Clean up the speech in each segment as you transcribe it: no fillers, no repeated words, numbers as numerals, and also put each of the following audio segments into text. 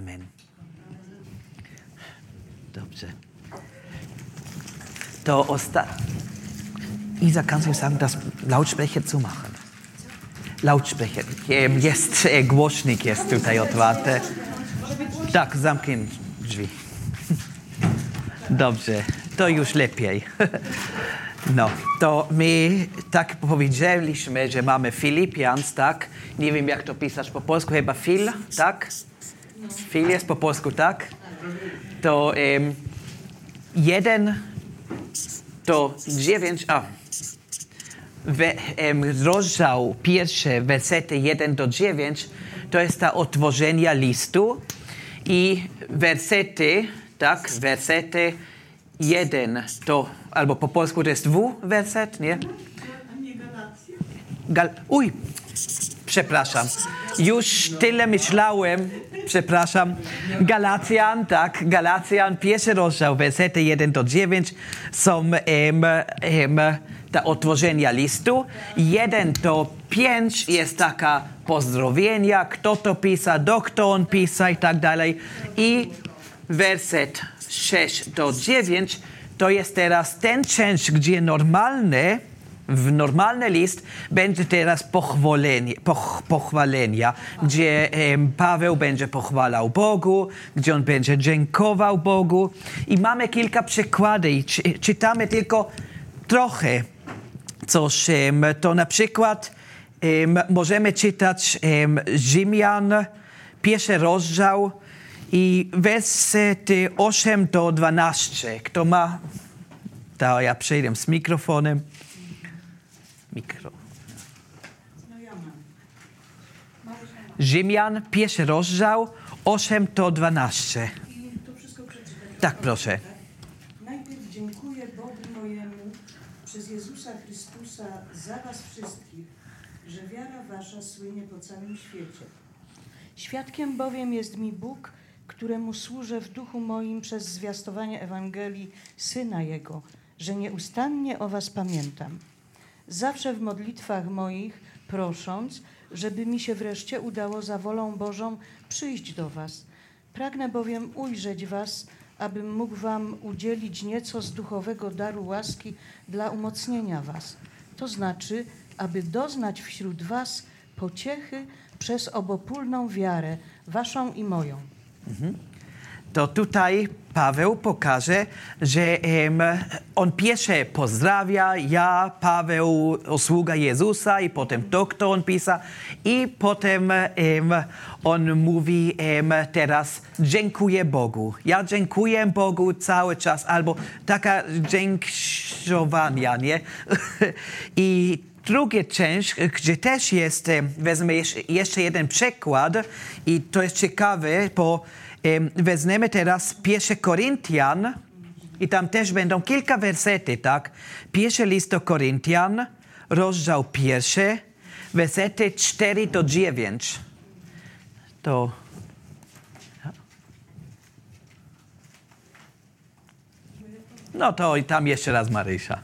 Amen. Dobrze. To Isa, kannst du sagen, das Lautsprecher zu machen? Lautsprecher. Jest głośnik jest tutaj otwarty. Tak, zamknij drzwi. Dobrze, to już lepiej. No, to my tak powiedzieliśmy, że mamy Filipians, tak? Nie wiem, jak to pisać po polsku, chyba Fil, tak? Fil jest po polsku, tak? To 1 do 9, rozdział pierwszy, wersety 1 do 9, to jest ta otworzenia listu i wersety, tak, wersety 1 to, albo po polsku to jest werset, nie? A nie Galacja? Przepraszam. Już tyle myślałem, przepraszam. Galacjan, pierwszy rozdział, wersety 1 do 9 są ta otworzenia listu. 1 do 5 jest taka pozdrowienia, kto to pisał, doktor on pisał i tak dalej. I werset 6 do 9 to jest teraz ten część, gdzie normalny list będzie teraz pochwalenia, gdzie Paweł będzie pochwalał Bogu, gdzie on będzie dziękował Bogu. I mamy kilka przykładów i czytamy tylko trochę coś. To na przykład możemy czytać Rzymian, pierwszy rozdział i wersety 8 do 12. Kto ma? To ja przejdę z mikrofonem. No ja mam. Rzymian, pierwszy rozdział, 8 do 12. I to wszystko przeczytać. Tak, proszę. Najpierw dziękuję Bogu mojemu przez Jezusa Chrystusa za was wszystkich, że wiara wasza słynie po całym świecie. Świadkiem bowiem jest mi Bóg, któremu służę w duchu moim przez zwiastowanie Ewangelii Syna Jego, że nieustannie o was pamiętam. Zawsze w modlitwach moich prosząc, żeby mi się wreszcie udało za wolą Bożą przyjść do was. Pragnę bowiem ujrzeć was, abym mógł wam udzielić nieco z duchowego daru łaski dla umocnienia was. To znaczy, aby doznać wśród was pociechy przez obopólną wiarę, waszą i moją. To tutaj Paweł pokaże, że on pierwszy pozdrawia, ja, Paweł, usługa Jezusa i potem to, kto on pisał i potem on mówi teraz dziękuję Bogu. Ja dziękuję Bogu cały czas, albo taka dziękowania, nie? I druga część, gdzie też jest, wezmę jeszcze jeden przykład i to jest ciekawe, bo weźmiemy teraz 1 Koryntian i tam też będą kilka wersety, tak? Pierwszy list do Koryntian, rozdział 1, wersety 4 do 9. To... No to i tam jeszcze raz Marysia.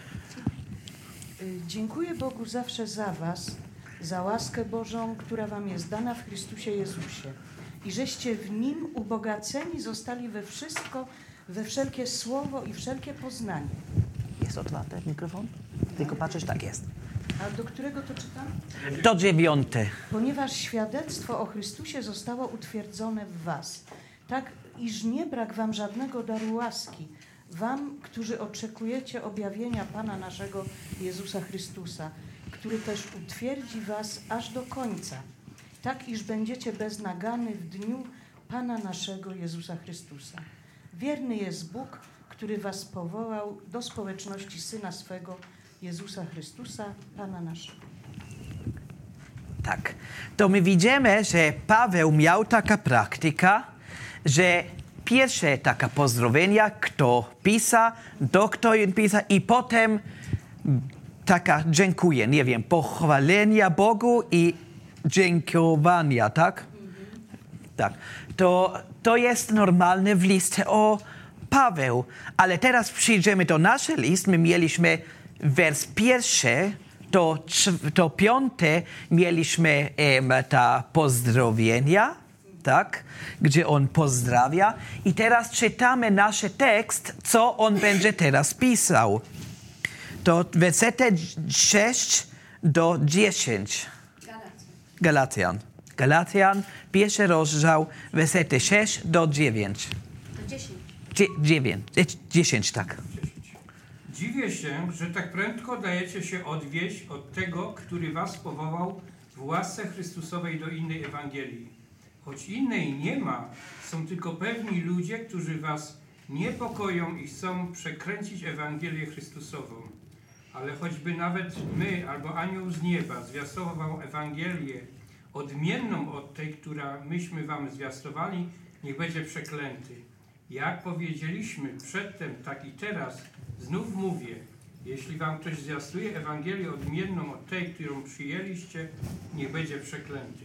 Dziękuję Bogu zawsze za was, za łaskę Bożą, która wam jest dana w Chrystusie Jezusie. I żeście w Nim ubogaceni zostali we wszystko, we wszelkie słowo i wszelkie poznanie. Jest otwarty mikrofon? Tylko patrzysz, tak jest. A do którego to czytam? Do 9. Ponieważ świadectwo o Chrystusie zostało utwierdzone w was, tak iż nie brak wam żadnego daru łaski, wam, którzy oczekujecie objawienia Pana naszego Jezusa Chrystusa, który też utwierdzi was aż do końca, tak iż będziecie beznagany w dniu Pana naszego Jezusa Chrystusa. Wierny jest Bóg, który was powołał do społeczności Syna swego, Jezusa Chrystusa, Pana naszego. Tak. To my widzimy, że Paweł miał taka praktyka, że pierwsze taka pozdrowienia, kto pisał, do kto on pisał i potem taka dziękuję, nie wiem, pochwalenia Bogu i dziękowania, tak? Tak. To jest normalne w liście o Paweł. Ale teraz przyjdziemy do naszego listu. My mieliśmy wers pierwszy, to 5 mieliśmy ta pozdrowienia, tak? Gdzie on pozdrawia. I teraz czytamy nasz tekst, co on będzie teraz pisał. To wersety 6 do 10. Galatian, pierwszy rozdział, wersety 6 do 9. 10, tak. Dziwię się, że tak prędko dajecie się odwieść od tego, który was powołał w łasce Chrystusowej do innej Ewangelii. Choć innej nie ma, są tylko pewni ludzie, którzy was niepokoją i chcą przekręcić Ewangelię Chrystusową. Ale choćby nawet my, albo anioł z nieba zwiastował Ewangelię odmienną od tej, która myśmy wam zwiastowali, niech będzie przeklęty. Jak powiedzieliśmy przedtem, tak i teraz, znów mówię, jeśli wam ktoś zwiastuje Ewangelię odmienną od tej, którą przyjęliście, niech będzie przeklęty.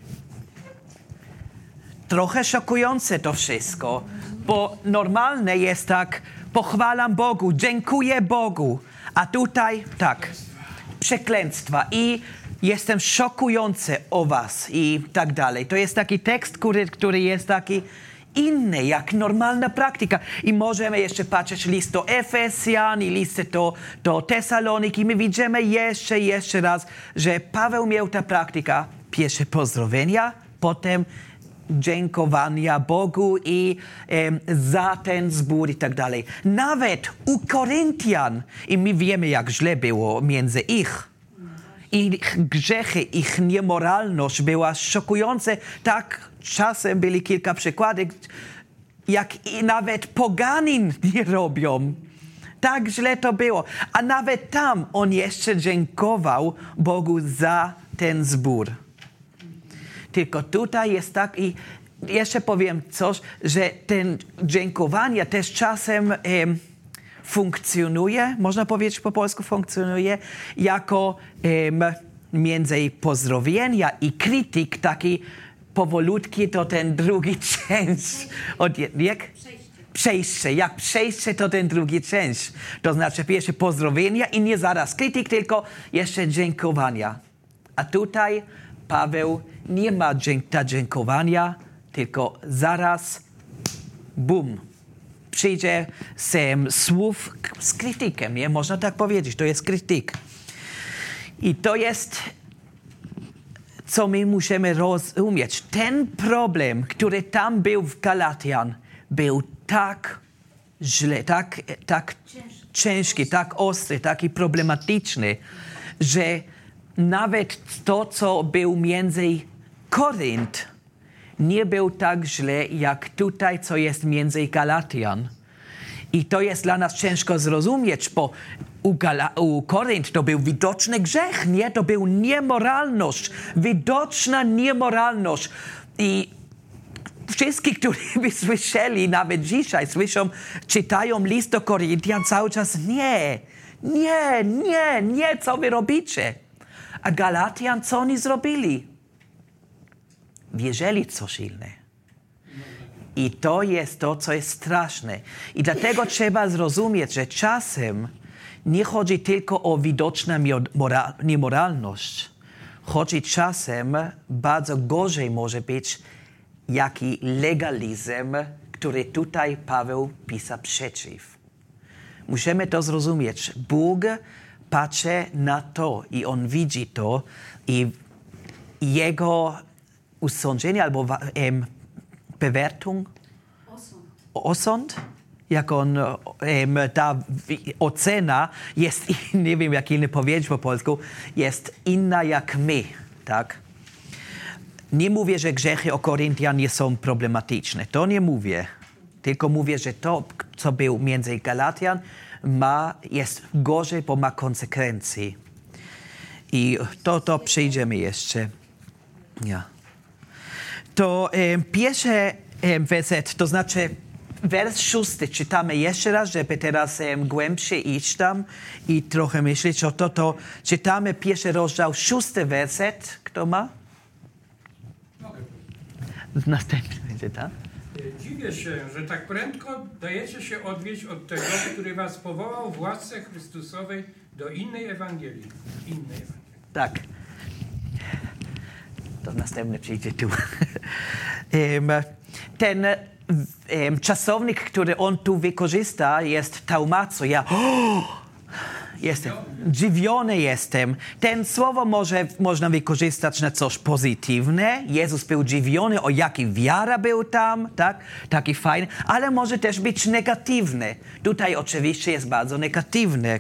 Trochę szokujące to wszystko, bo normalne jest tak, pochwalam Bogu, dziękuję Bogu, a tutaj tak, przeklęstwa i jestem szokujący o was i tak dalej. To jest taki tekst, który jest taki inny, jak normalna praktyka. I możemy jeszcze patrzeć list do Efezjan i list do Tesaloniki. My widzimy jeszcze raz, że Paweł miał ta praktyka. Pierwsze pozdrowienia, potem dziękowania Bogu i za ten zbór i tak dalej. Nawet u Koryntian, i my wiemy, jak źle było między ich, ich grzechy, ich niemoralność była szokująca. Tak, czasem byli kilka przykładów, jak i nawet poganin nie robią. Tak źle to było. A nawet tam on jeszcze dziękował Bogu za ten zbór. Tylko tutaj jest tak i jeszcze powiem coś, że ten dziękowanie też czasem funkcjonuje, można powiedzieć po polsku funkcjonuje, jako między pozdrowienia i krytyk taki powolutki to ten drugi część. Przejście to ten drugi część. To znaczy pierwsze pozdrowienia i nie zaraz krytyk, tylko jeszcze dziękowania. A tutaj Paweł nie ma dziękowania, tylko zaraz bum. Przyjdzie słów z krytykiem, nie? Można tak powiedzieć, to jest krytyk. I to jest, co my musimy rozumieć. Ten problem, który tam był w Galatian, był tak źle, tak ciężki, tak ostry, taki problematyczny, że nawet to, co był między Korynt, nie był tak źle, jak tutaj, co jest między Galatian. I to jest dla nas ciężko zrozumieć, bo u Korynt to był widoczny grzech, nie? To był niemoralność, widoczna niemoralność. I wszyscy, którzy by słyszeli, nawet dzisiaj czytają list do Koryntian cały czas, nie, co wy robicie? A Galatian, co oni zrobili? Wierzyli w coś inne. I to jest to, co jest straszne. I dlatego trzeba zrozumieć, że czasem nie chodzi tylko o widoczną niemoralność. Chodzi czasem, bardzo gorzej może być, jaki legalizm, który tutaj Paweł pisał przeciw. Musimy to zrozumieć. Bóg patrzy na to i on widzi to i jego usądzenie albo bewertung, osąd, jak on ta ocena jest, nie wiem jak inny powiedzieć po polsku, jest inna jak my, tak? Nie mówię, że grzechy o Koryntian nie są problematyczne, to nie mówię, tylko mówię, że to, co było między Galatian, jest gorzej, bo ma konsekwencje. I to przyjdziemy jeszcze. Ja. To pierwszy werset, to znaczy wers 6 czytamy jeszcze raz, żeby teraz głębsze iść tam i trochę myśleć o to czytamy pierwszy rozdział, 6 werset. Kto ma? Następny będzie, tak? Dziwię się, że tak prędko dajecie się odwieść od tego, który was powołał w łasce Chrystusowej do innej Ewangelii. Tak. to następny przyjdzie tu. Ten czasownik, który on tu wykorzysta, jest taumazo. Dziwiony jestem. Ten słowo można wykorzystać na coś pozytywne. Jezus był dziwiony, o jaki wiara był tam, tak? Taki fajny, ale może też być negatywny. Tutaj oczywiście jest bardzo negatywny.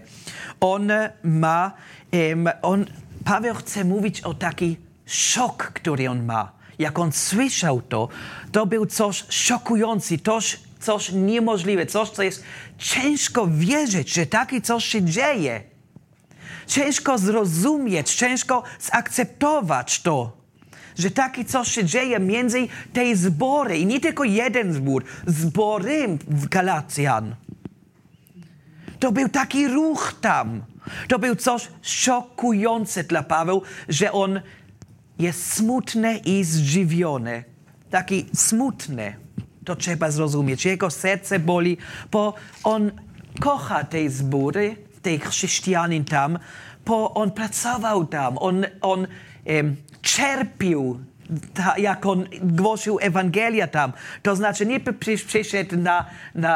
Paweł chce mówić o taki szok, który on ma. Jak on słyszał to był coś szokujące, coś niemożliwe, coś, co jest ciężko wierzyć, że takie coś się dzieje. Ciężko zrozumieć, ciężko zaakceptować to, że takie coś się dzieje między tej zbory. I nie tylko jeden zbór, zbory w Galacjan. To był taki ruch tam. To był coś szokujące dla Paweł, że on jest smutny i zdziwiony. Taki smutny. To trzeba zrozumieć. Jego serce boli, bo on kocha tej zbory, tej chrześcijanin tam, bo on pracował tam, on czerpił, jak on głosił Ewangelia tam. To znaczy nie przyszedł na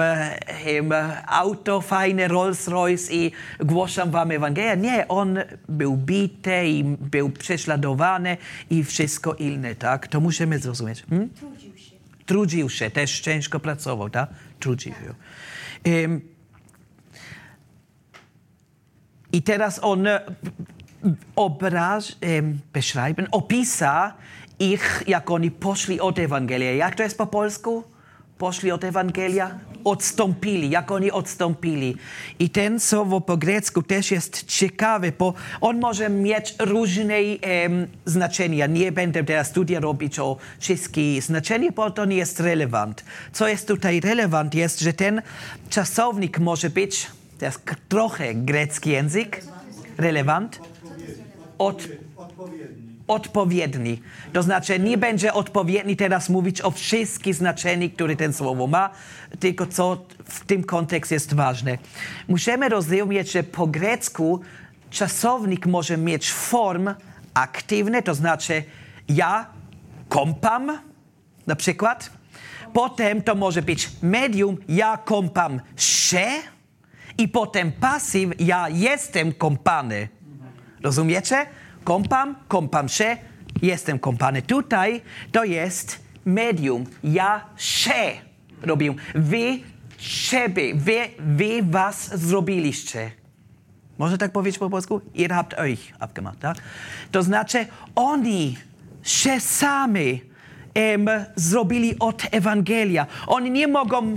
auto fajne Rolls-Royce i głaszam wam Ewangelia. Nie, on był bity i był prześladowany i wszystko inne, tak? To musimy zrozumieć. Trudził się, też ciężko pracował, tak? Trudził się. I teraz on opisa ich, jak oni poszli od Ewangelia. Jak to jest po polsku? Poszli od Ewangelia? Odstąpili, jak oni odstąpili. I ten słowo po grecku też jest ciekawe, bo on może mieć różne znaczenia. Nie będę teraz studia robić o wszystkich znaczeniach, bo to nie jest relevant. Co jest tutaj relevant jest, że ten czasownik może być, to jest trochę grecki język, relevant, odpowiedni. To znaczy nie będzie odpowiedni teraz mówić o wszystkich znaczeniach, które ten słowo ma, tylko co w tym kontekście jest ważne. Musimy rozumieć, że po grecku czasownik może mieć formę aktywną, to znaczy ja kąpam, na przykład. Potem to może być medium, ja kąpam się i potem pasyw, ja jestem kąpany. Rozumiecie? Kąpam się, jestem kąpany. Tutaj to jest medium. Ja się robię. Wy siebie, wy was zrobiliście. Można tak powiedzieć po polsku? Ihr habt euch abgemacht, tak? To znaczy oni się sami zrobili od Ewangelia. Oni nie mogą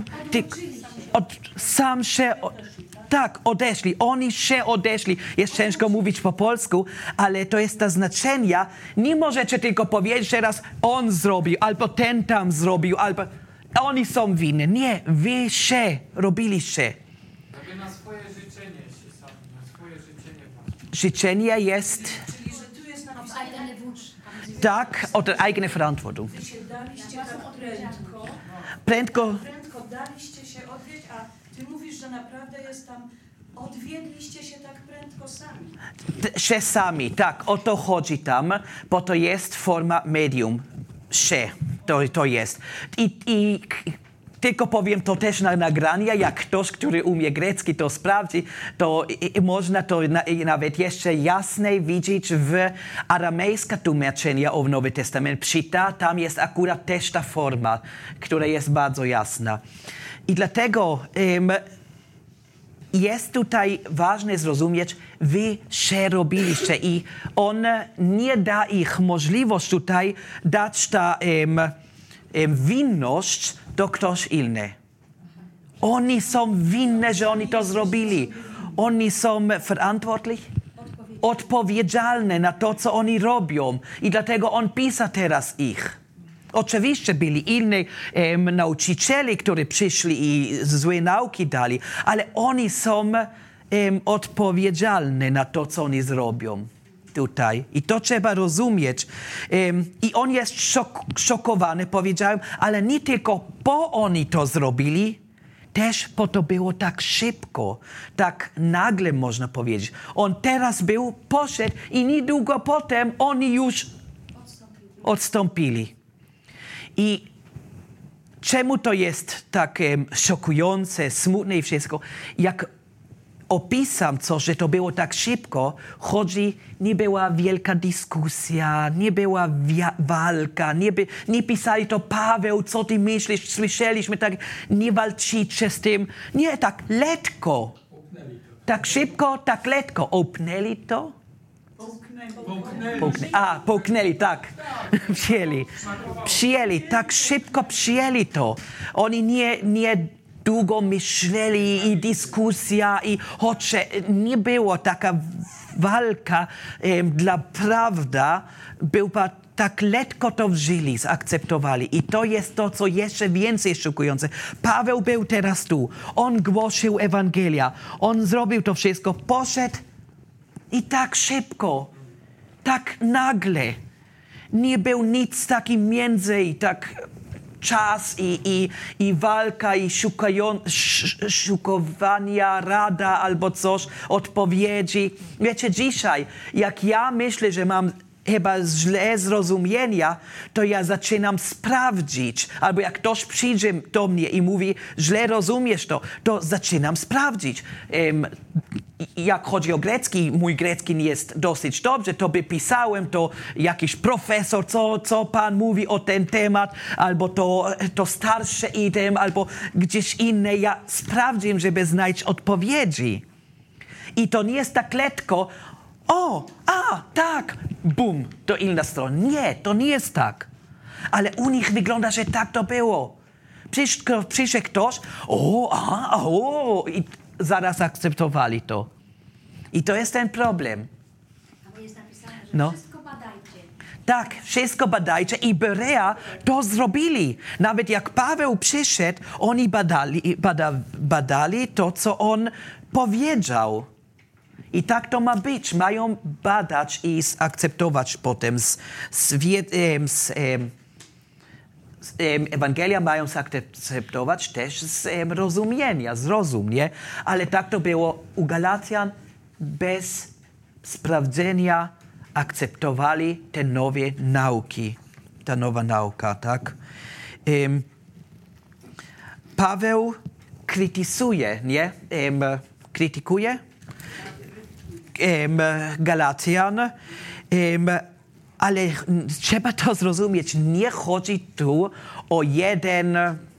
odeszli. Oni się odeszli. Jest ciężko mówić po polsku, ale to jest to znaczenie. Nie możecie tylko powiedzieć teraz on zrobił, albo ten tam zrobił, albo oni są winni. Nie, wy się robiliście. Na swoje życzenie się sami, na swoje życzenie właśnie. Życzenie jest... Czyli, że tu jest napisane... Tak, od eigene Verantwortung. Wy się daliście tak prędko daliście się odwieść, a ty mówisz, że naprawdę jest tam, odwiedliście się tak prędko sami. Się sami, tak, o to chodzi tam, bo to jest forma medium. Się, to jest. I tylko powiem to też na nagrania, jak ktoś, który umie grecki, to sprawdzi, to można to nawet jeszcze jasniej widzieć w aramejskim tłumaczeniu o Nowy Testament. Psita, tam jest akurat też ta forma, która jest bardzo jasna. I dlatego jest tutaj ważne zrozumieć, wy się robiliście i on nie da ich możliwość tutaj dać ta winność do ktoś inny. Oni są winni, że oni to zrobili. Oni są odpowiedzialni na to, co oni robią. I dlatego on pisa teraz ich. Oczywiście byli inni nauczyciele, którzy przyszli i złe nauki dali, ale oni są odpowiedzialni na to, co oni zrobią tutaj. I to trzeba rozumieć. I on jest szokowany, powiedziałem, ale nie tylko bo oni to zrobili, też bo to było tak szybko, tak nagle można powiedzieć. On teraz poszedł i niedługo potem oni już odstąpili. I czemu to jest tak szokujące, smutne i wszystko? Jak opisam coś, że to było tak szybko, nie była wielka dyskusja, nie była walka, nie pisali to Paweł, co ty myślisz, słyszeliśmy, tak, nie walczycie z tym. Nie, tak letko. Tak szybko, tak letko. Opnęli to? Połknęli, tak. Przyjęli, tak szybko przyjęli to. Oni nie długo myśleli i dyskusja i nie było taka walka dla prawda, tak lekko to wzięli, zaakceptowali. I to jest to, co jeszcze więcej szokujące. Paweł był teraz tu. On głosił Ewangelia. On zrobił to wszystko. Poszedł i tak szybko, tak nagle. Nie był nic takim między, tak czas i walka i szukowania rada albo coś, odpowiedzi. Wiecie, dzisiaj, jak ja myślę, że mam chyba źle zrozumienia, to ja zaczynam sprawdzić. Albo jak ktoś przyjdzie do mnie i mówi, źle rozumiesz to zaczynam sprawdzić. Jak chodzi o grecki, mój grecki nie jest dosyć dobrze, to by pisałem, to jakiś profesor, co pan mówi o ten temat, albo to starsze item, albo gdzieś inne. Ja sprawdzam, żeby znaleźć odpowiedzi. I to nie jest tak lekko, tak, bum, to inna strona. Nie, to nie jest tak. Ale u nich wygląda, że tak to było. Przyszedł ktoś, i zaraz akceptowali to. I to jest ten problem. Tam jest napisane, że wszystko badajcie. Tak, wszystko badajcie i Berea to zrobili. Nawet jak Paweł przyszedł, oni badali to, co on powiedział. I tak to ma być. Mają badać i zaakceptować potem Ewangelia mają zaakceptować też z rozumienia, nie? Ale tak to było u Galacjan bez sprawdzenia akceptowali te nowe nauki. Ta nowa nauka, tak? Paweł krytykuje, nie? Krytykuje Galacjan, ale trzeba to zrozumieć. Nie chodzi tu o jeden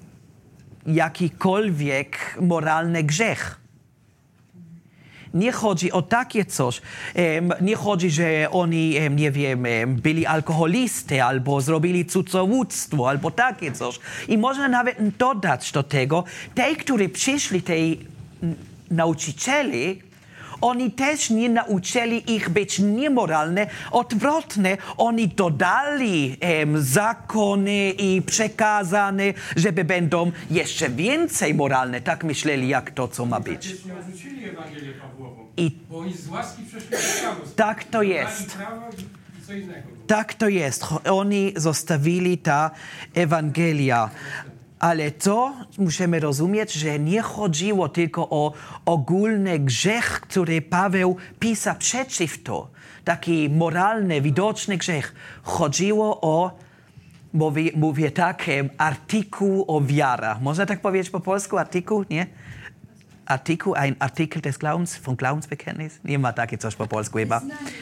jakikolwiek moralny grzech. Nie chodzi o takie coś. Nie chodzi, że oni, nie wiem, byli alkoholisty albo zrobili cudzołóstwo albo takie coś. I można nawet dodać do tego, te, którzy przyszli, tej nauczycieli, oni też nie nauczyli ich być niemoralne, odwrotnie. Oni dodali zakony i przekazane, żeby będą jeszcze więcej moralne. Tak myśleli, jak to, co ma być. Nie odrzucili Ewangelię Pawłową, bo oni z łaski przeszli do prawa. Tak to jest. Prawo i co innego. Tak to jest. Oni zostawili ta Ewangelia. Ale to musimy rozumieć, że nie chodziło tylko o ogólny grzech, który Paweł pisał przeciw to. Taki moralny, widoczny grzech. Chodziło o, mówię tak, artykuł o wiara. Można tak powiedzieć po polsku? Artykuł, nie? Artykuł, ein Artikel des Glaubens, von Glaubensbekenntnis? Nie ma takie coś po polsku chyba.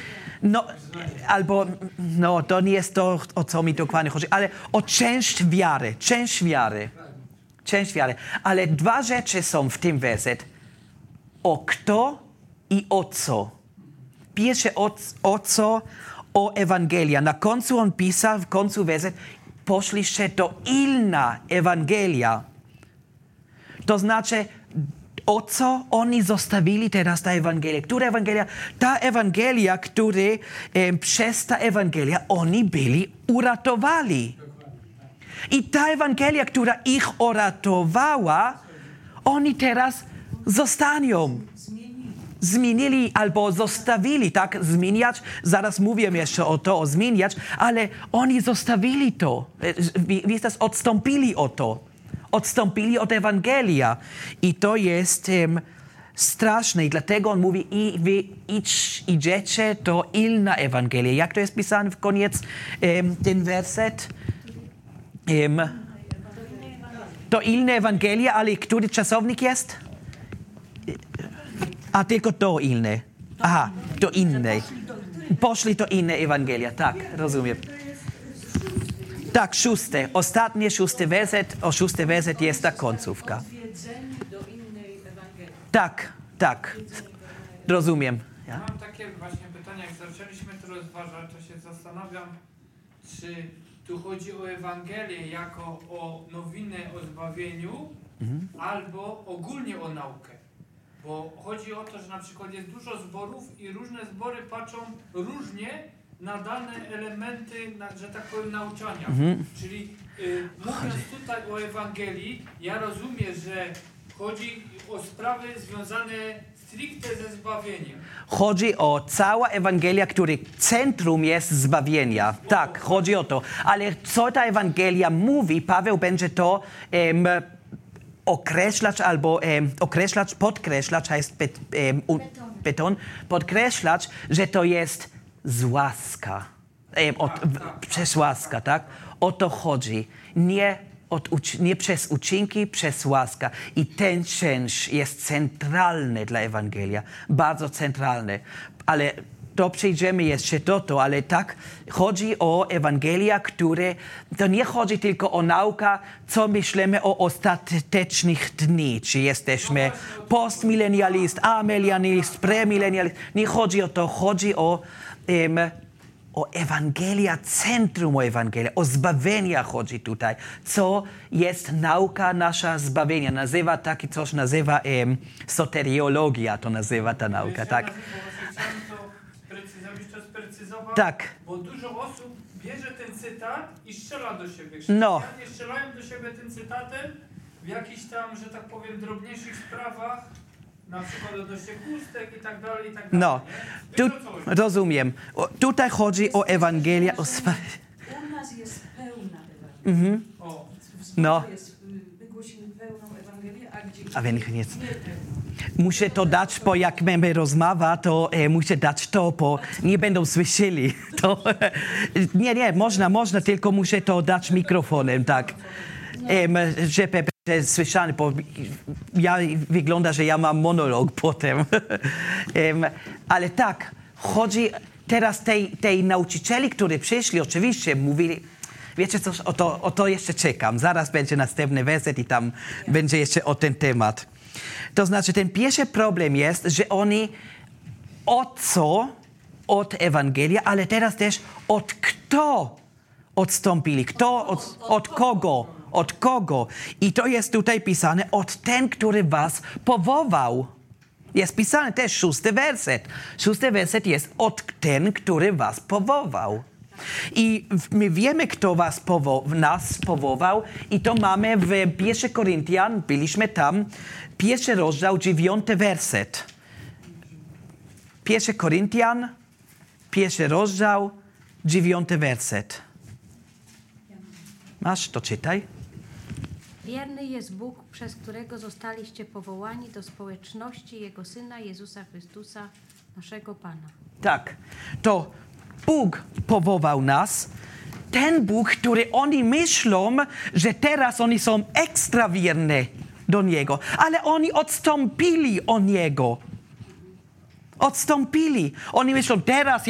To nie jest to, o co mi dokładnie chodzi, ale o część wiary. Ale dwa rzeczy są w tym werset. O kto i o co. Pierwsze o co, o Ewangelia. Na końcu on pisał, w końcu werset, poszliście do inna Ewangelia. To znaczy, o co oni zostawili teraz ta Ewangelia? Która Ewangelia? Ta Ewangelia, przez ta Ewangelia oni byli uratowali. I ta Ewangelia, która ich uratowała, oni teraz zostaną. Zmienili albo zostawili, tak? Zmieniać. Zaraz mówię jeszcze o zmieniać, ale oni zostawili to. Odstąpili od to. Odstąpili od Ewangelia. I to jest straszne i dlatego on mówi i wy idziecie do inna Ewangelia. Jak to jest pisane w koniec ten werset? Do inne Ewangelia, ale który czasownik jest? A tylko do inne. Aha, do innej. Poszli do inne Ewangelia, tak, rozumiem. Tak, szóste. Ostatnie szósty werset jest ta końcówka. Odwiedzeni do innej Ewangelii. Tak, rozumiem. Ja? Mam takie właśnie pytanie, jak zaczęliśmy to rozważać, to się zastanawiam, czy tu chodzi o Ewangelię jako o nowinę o zbawieniu, albo ogólnie o naukę. Bo chodzi o to, że na przykład jest dużo zborów i różne zbory patrzą różnie na dane elementy, że tak powiem, nauczania. Czyli mówiąc tutaj o Ewangelii, ja rozumiem, że chodzi o sprawy związane stricte ze zbawieniem. Chodzi o cała Ewangelia, której centrum jest zbawienia. Tak, chodzi o to. Ale co ta Ewangelia mówi, Paweł będzie to określać albo podkreślać, jest beton, podkreślać, że to jest z łaska. Przez łaskę, tak? O to chodzi. Nie przez uczynki, przez łaskę. I ten czynsz jest centralny dla Ewangelia. Bardzo centralny. Ale to przejdziemy jeszcze do to, ale tak chodzi o Ewangelia, które to nie chodzi tylko o naukę, co myślimy o ostatecznych dni. Czy jesteśmy postmilenialist, amilenialist, premilenialist. Nie chodzi o to, chodzi o Ewangelia, centrum Ewangelia, o zbawienia chodzi tutaj. Co jest nauka nasza zbawienia. Nazywa takie coś, nazywa soteriologia, to nazywa ta nauka, tak? Sprecyzował, tak. Bo dużo osób bierze ten cytat i strzela do siebie. No. Strzelają do siebie tym cytatem w jakichś tam, że tak powiem, drobniejszych sprawach, na przykład odnośnie chustek i tak dalej, i tak dalej. No, rozumiem. Tutaj chodzi o Ewangelię. U nas jest pełna Ewangelia. No. Wygłosimy pełną Ewangelię, a gdzie A wenn ich nie... pełna. Muszę to dać, bo jak mamy rozmowę, to muszę dać to, bo nie będą słyszeli. To, nie, można, tylko muszę to dać mikrofonem, tak. Żeby będzie słyszane, bo wygląda, że ja mam monolog potem. Ale tak, chodzi teraz tej nauczycieli, którzy przyszli, oczywiście mówili, wiecie coś, o to jeszcze czekam. Zaraz będzie następny werset i tam będzie jeszcze o ten temat. To znaczy, ten pierwszy problem jest, że oni od Ewangelia, ale teraz też od kto odstąpili. Od kogo? Od kogo? I to jest tutaj pisane, od ten, który was powołał. Jest pisane też szósty werset. Szósty werset jest od ten, który was powołał. I my wiemy, kto nas powołał i to mamy w 1 Koryntian, byliśmy tam, 1 rozdział, 9 werset. 1 Koryntian, 1 rozdział, 9 werset. Masz, to czytaj. Wierny jest Bóg, przez którego zostaliście powołani do społeczności Jego Syna Jezusa Chrystusa, naszego Pana. Tak, to Bóg powołał nas. Ten Bóg, który oni myślą, że teraz oni są ekstra wierni do Niego, ale oni odstąpili od Niego. Odstąpili. Oni myślą, teraz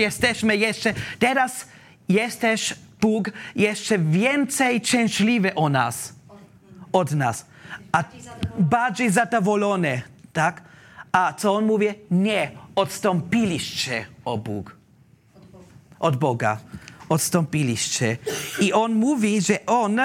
jesteś Bóg jeszcze więcej szczęśliwy od nas. A bardziej zadowolony, tak? A co on mówi? Nie, odstąpiliście od Boga. Odstąpiliście. I on mówi, że on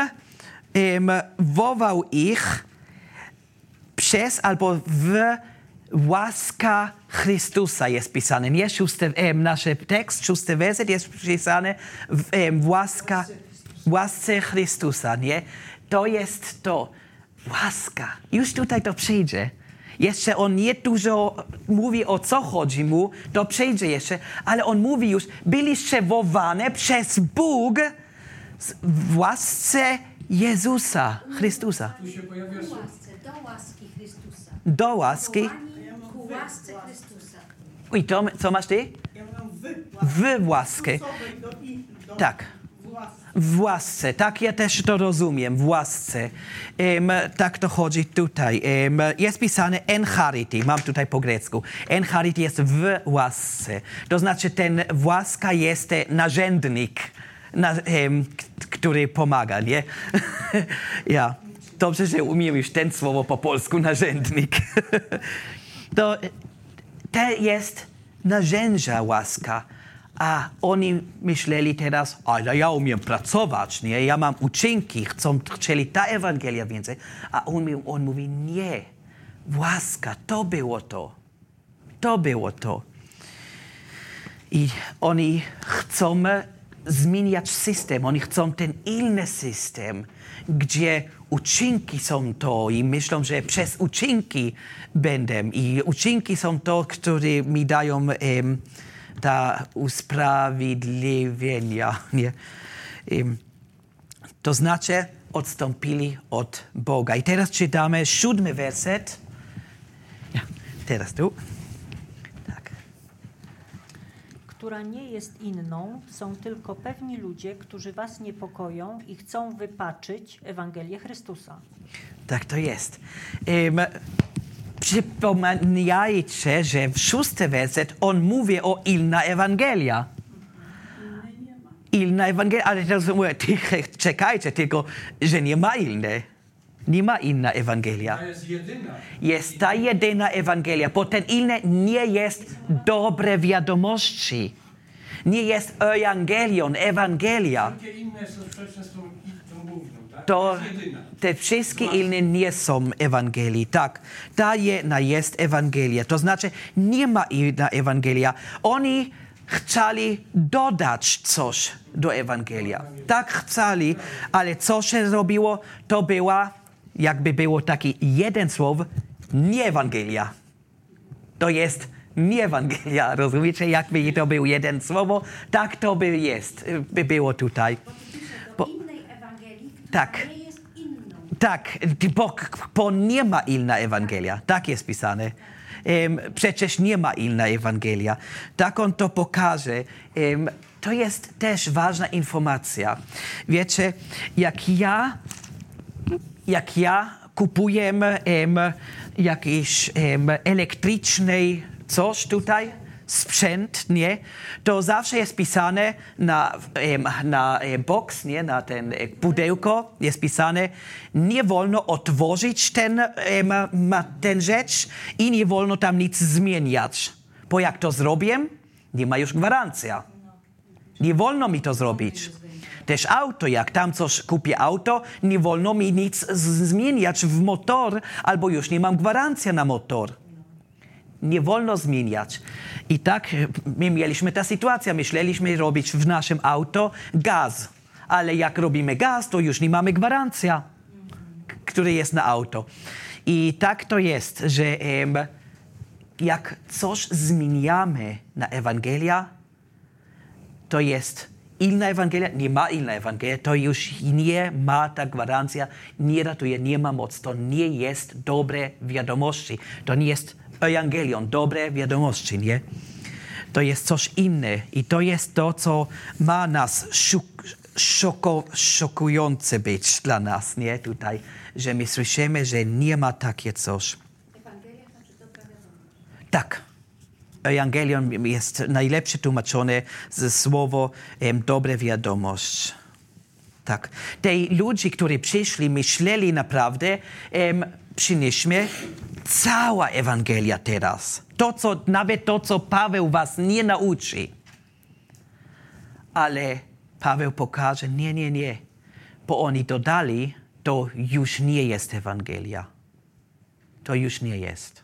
wołał ich przez albo w łaska Chrystusa jest pisane. Nie nasz tekst, szósty werset jest pisane w łasce Chrystusa, nie? To jest to. Łaska. Już tutaj to przyjdzie. Jeszcze on nie dużo mówi, o co chodzi mu, to przyjdzie jeszcze, ale on mówi już, byliście wołane przez Bóg w łasce Jezusa Chrystusa. Tu się pojawia Do łaski Chrystusa. Do łaski. Powołani ku łasce Chrystusa. I to, co masz ty? Ja mam W łaskę. Tak. W łasce. Tak, ja też to rozumiem. W łasce. Tak to chodzi tutaj. Jest pisane en charity. Mam tutaj po grecku. En charity jest w łasce. To znaczy ten łaska jest narzędnik, który pomaga, nie? Ja. Dobrze, że umiem już ten słowo po polsku, narzędnik. To jest narzędzia łaska. A oni myśleli teraz, ale ja umiem pracować, nie? Ja mam uczynki, chcieli ta Ewangelia więcej. A on mówi, nie, łaska, to było to. To było to. I oni chcą zmieniać system, oni chcą ten inny system, gdzie uczynki są to i myślą, że przez uczynki będę. I uczynki są to, które mi dają ta usprawiedliwienia. Nie? To znaczy odstąpili od Boga. I teraz czytamy 7 werset. Ja, teraz tu. Tak. Która nie jest inną, są tylko pewni ludzie, którzy was niepokoją i chcą wypaczyć Ewangelię Chrystusa. Tak to jest. Przypomniajcie, że w 6 werset on mówi o inna Ewangelia. Inna Ewangelia, ale teraz mówię, czekajcie tylko, że nie ma innej. Nie ma inna Ewangelia. To jest jedyna. Jest ta jedyna Ewangelia, bo ten inny nie jest dobre wiadomości. Nie jest Ewangelion, Ewangelia. Wszystkie inne są sprzeczne z tą główną, tak? To jest jedyna. te wszystkie inne nie są Ewangelii. Tak, ta jedna jest Ewangelia. To znaczy nie ma inna Ewangelia. Oni chcieli dodać coś do Ewangelia. Tak chcieli, ale co się zrobiło, to była, jakby było taki jeden słowo, nie Ewangelia. To jest nie Ewangelia, rozumiecie? Jakby to był jeden słowo, tak to by było tutaj. Do innej Ewangelii, która Tak. nie jest inną. Tak, bo nie ma inna Ewangelia. Tak jest pisane. Przecież nie ma inna Ewangelia. Tak on to pokaże. To jest też ważna informacja. Wiecie, jak ja kupuję jakiś elektryczny coś tutaj, sprzęt, nie? To zawsze jest pisane na box, nie? Na ten pudełko jest pisane, nie wolno otworzyć ten rzecz i nie wolno tam nic zmieniać. Bo jak to zrobię, nie ma już gwarancja. Nie wolno mi to zrobić. Też auto, jak tam coś kupię auto, nie wolno mi nic zmieniać w motor, albo już nie mam gwarancji na motor. Nie wolno zmieniać. I tak my mieliśmy tę sytuację. Myśleliśmy robić w naszym auto gaz. Ale jak robimy gaz, to już nie mamy gwarancji, która jest na auto. I tak to jest, że jak coś zmieniamy na Ewangelia, to jest inna Ewangelia, nie ma inna Ewangelia, to już nie ma ta gwarancja, nie ratuje, nie ma mocy. To nie jest dobre wiadomości. To nie jest Ewangelion, dobre wiadomości, nie? To jest coś inne i to jest to, co ma nas szokujące być dla nas, nie? Tutaj, że my słyszymy, że nie ma takie coś. Ewangelia znaczy dobra wiadomość. Tak. Ewangelion jest najlepsze tłumaczone ze słowo dobre wiadomość. Tak. Te ludzie, którzy przyszli, myśleli naprawdę, przynieśmy cała Ewangelia teraz. Nawet to, co Paweł was nie nauczy. Ale Paweł pokaże, nie. Bo oni dodali, to już nie jest Ewangelia. To już nie jest.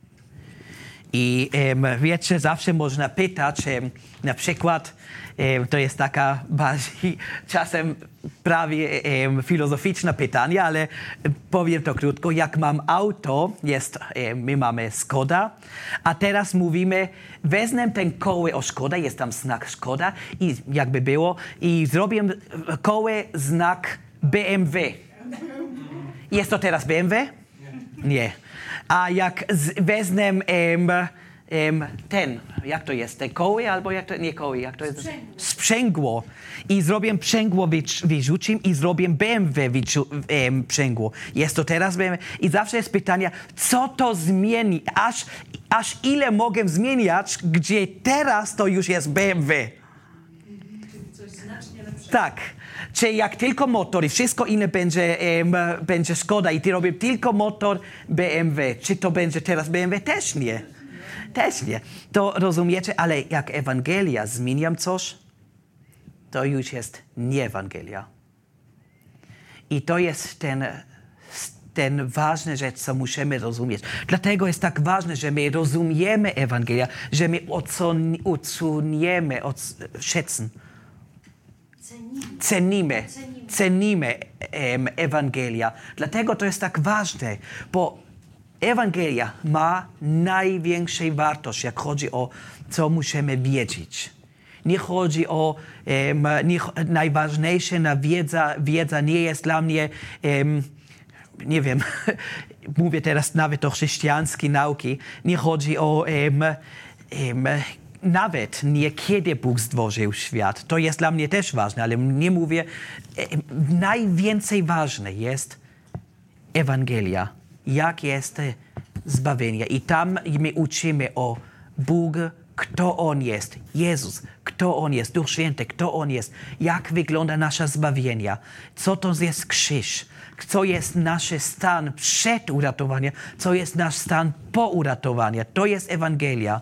I wiecie, zawsze można pytać, na przykład, to jest taka bardziej czasem prawie filozoficzne pytanie, ale powiem to krótko. Jak mam auto, my mamy Skoda, a teraz mówimy, wezmę ten koło o Skoda, jest tam znak Skoda i jakby było, i zrobię koło znak BMW. Jest to teraz BMW? Nie. A jak wezmę ten, jak to jest, te koły albo jak to, nie koły, jak to jest? Sprzęgło. I zrobię sprzęgło wyrzucim i zrobię BMW sprzęgło. Jest to teraz BMW. I zawsze jest pytanie, co to zmieni? Aż ile mogę zmieniać, gdzie teraz to już jest BMW? Coś znacznie lepszego. Tak. Czy jak tylko motor i wszystko inne będzie szkoda i ty robisz tylko motor BMW, czy to będzie teraz BMW? Też nie. Też nie. To rozumiecie, ale jak Ewangelia zmieniam coś, to już jest nie Ewangelia. I to jest ten ważna rzecz, co musimy rozumieć. Dlatego jest tak ważne, że my rozumiemy Ewangelia, że my oceniamy, cenimy Ewangelia. Dlatego to jest tak ważne, bo Ewangelia ma największą wartość, jak chodzi o co musimy wiedzieć. Nie chodzi o najważniejsza wiedza nie jest dla mnie, nie wiem, mówię teraz nawet o chrześcijańskiej nauki, nie chodzi o nawet nie kiedy Bóg stworzył świat. To jest dla mnie też ważne, ale nie mówię, najwięcej ważne jest Ewangelia. Jak jest zbawienie. I tam my uczymy o Bogu, kto On jest. Jezus, kto On jest. Duch Święty, kto On jest. Jak wygląda nasze zbawienie. Co to jest krzyż. Co jest nasz stan przed uratowaniem. Co jest nasz stan po uratowaniu. To jest Ewangelia.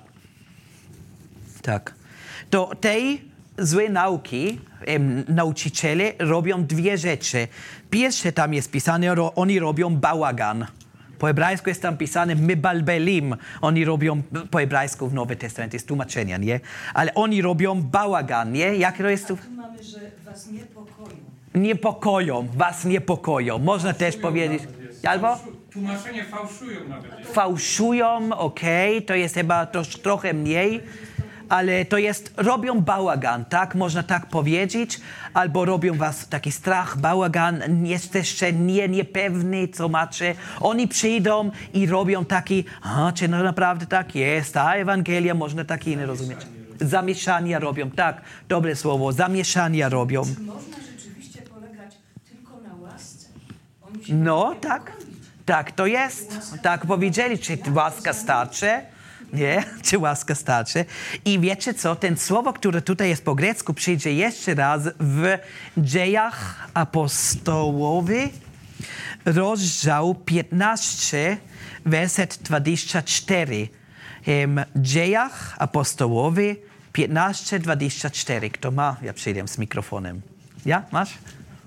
Tak. To tej złe nauki nauczyciele robią dwie rzeczy. Pierwsze tam jest pisane, oni robią bałagan. Po hebrajsku jest tam pisane mebalbelim. Oni robią po hebrajsku w Nowym Testamencie, jest tłumaczenia, nie? Ale oni robią bałagan, nie? Jak to jest tu? A tu mamy, że was niepokoją. Niepokoją, was niepokoją. Można też powiedzieć. Albo? Tłumaczenie fałszują nawet. Fałszują, okej, to jest chyba trochę mniej. Ale to jest, robią bałagan, tak? Można tak powiedzieć. Albo robią was taki strach, bałagan, jesteście niepewni, co macie. Oni przyjdą i robią taki, czy no naprawdę tak jest, ta Ewangelia, można tak inny rozumieć. Zamieszania robią, tak, dobre słowo, zamieszania robią. Czy można rzeczywiście polegać tylko na łasce? Oni się No, nie tak, pokoić. tak to jest. Tak powiedzieli, czy łaska starczy. Nie? Czy łaska starczy? I wiecie co? Ten słowo, które tutaj jest po grecku, przyjdzie jeszcze raz w Dziejach Apostołowych, rozdział 15, werset 24. Dziejach Apostołowych 15, 24. Kto ma? Ja przyjdę z mikrofonem. Ja? Masz?